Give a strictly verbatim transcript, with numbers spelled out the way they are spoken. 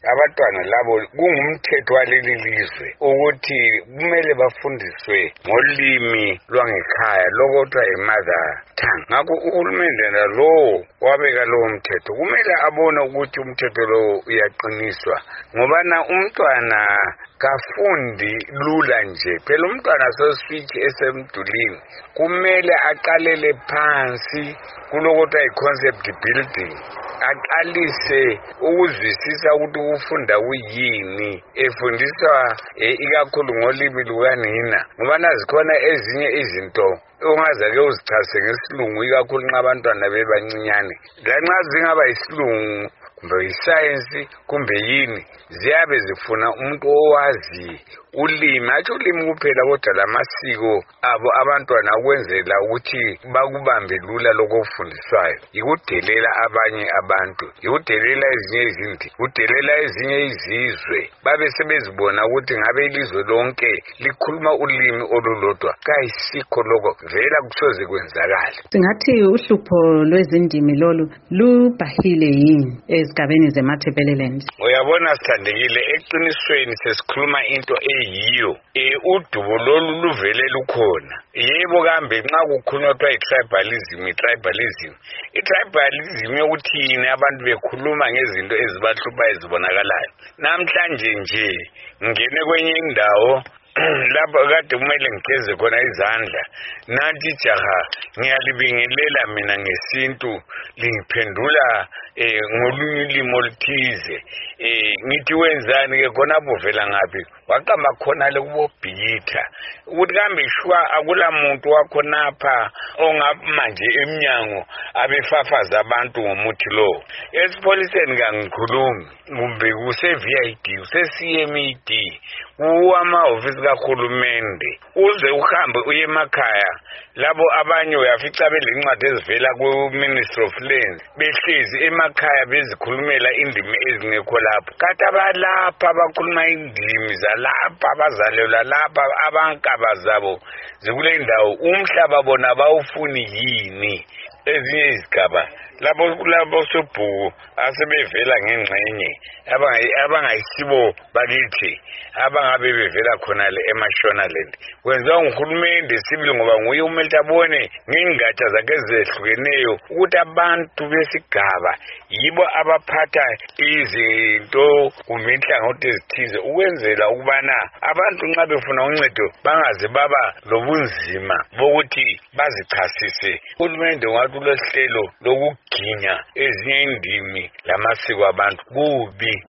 abantwana labo kungumthetho waleli lizwe ukuthi kumele bafundiswe ngolimi lwangekhaya lokuthiwa i-mother tongue. Ngakho uhulumende lo wabeka lowo mthetho kumele abone ukuthi umthetho lo uyaqiniswa ngobana umntwana kafundi lula nje. Phela umntwana soswitch esemdulini kumele aqalele phansi kulokuthiwa i-concept building, aqalise ukuzwisisa ukuthi ufunda kuyini, efundiswa ikakhulu ngolimi lukanina ngobana zikhona ezinye izinto ungazake uzichase ngesilungu ikakhulu nxa abantwana bebancinyane. Lanxa zingaba isilungu kumbe isayensi kumbe yini ziyabe zifuna umuntu owazi ulimi, atsho ulimi kuphela kodwa lamasiko abo abantwana ukwenzela ukuthi bakubambe lula lokufundiswayo. Yikudelela abanye abantu, yikudelela ezinye izinto, yikudelela ezinye izizwe, babe sebezibona ukuthi ngabe ilizwe lonke likhuluma ulimi olulodwa. Kayisikho lokho, vela kusoze kwenzakala. Singathi uhlupho lwezindimi lolu lubhahile yini ezigabeni zeMatabeleland? Uyabona Sithandekile, eqinisweni sesikhuluma into eyiyo. Eh udubo lolu luvele lukhona. Yebo kambe nxa kukhulunywa i-tribalism, i-tribalism. I-tribalism yokuthini abantu bekhuluma ngezinto ezibahlupha ezibonakalayo. Namhlanje nje ngene kwenye indawo lapho kade kumele ngigeze khona izandla, nathi jaha ngiyalibingelela mina ngesintu lingiphendula eh ngolunye ulimi oluthize. Eh ngithi wenzani ke khona buvela ngaphi? Waqamba khona lekubobhitha ukuthi kambe shwa akula muntu wakhonapha ongamanje eminyango abefafaza abantu ngomuthi lo. Esipholiseni kangikhulumi kumbe kuse-V I D, kuse-C M E D, kuwama-ofisi kahulumende, uze uhambe uye emakhaya labo abanye uyafica belencwadi ezivela ku-Ministry of Lands behlezi emakhaya bezikhulumela indimi ezingekho lapho. Kanti abalapha abakhuluma indimi zalapha abazalelwa lapha abankaba zabo zikule ndawo umhlaba bona bawufuni yini? Ezinye izigaba lapho kulabo sobhuku asebevela ngengxenye abangayisibo bakithi abangabe bevela khona le eMashonaland kwenziwa nguhulumende sibili ngoba nguye umele abone ngengatsha zakhe ezehlukeneyo ukuthi abantu besigaba yibo abaphatha izinto kumbe inhlangothi ezithize ukwenzela ukubana abantu nxa befuna uncedo bangaze baba lobunzima bokuthi bazichasise. Uhulumende wathi lohlelo lokuginya ezinye indimi lamasiko abantu kubi.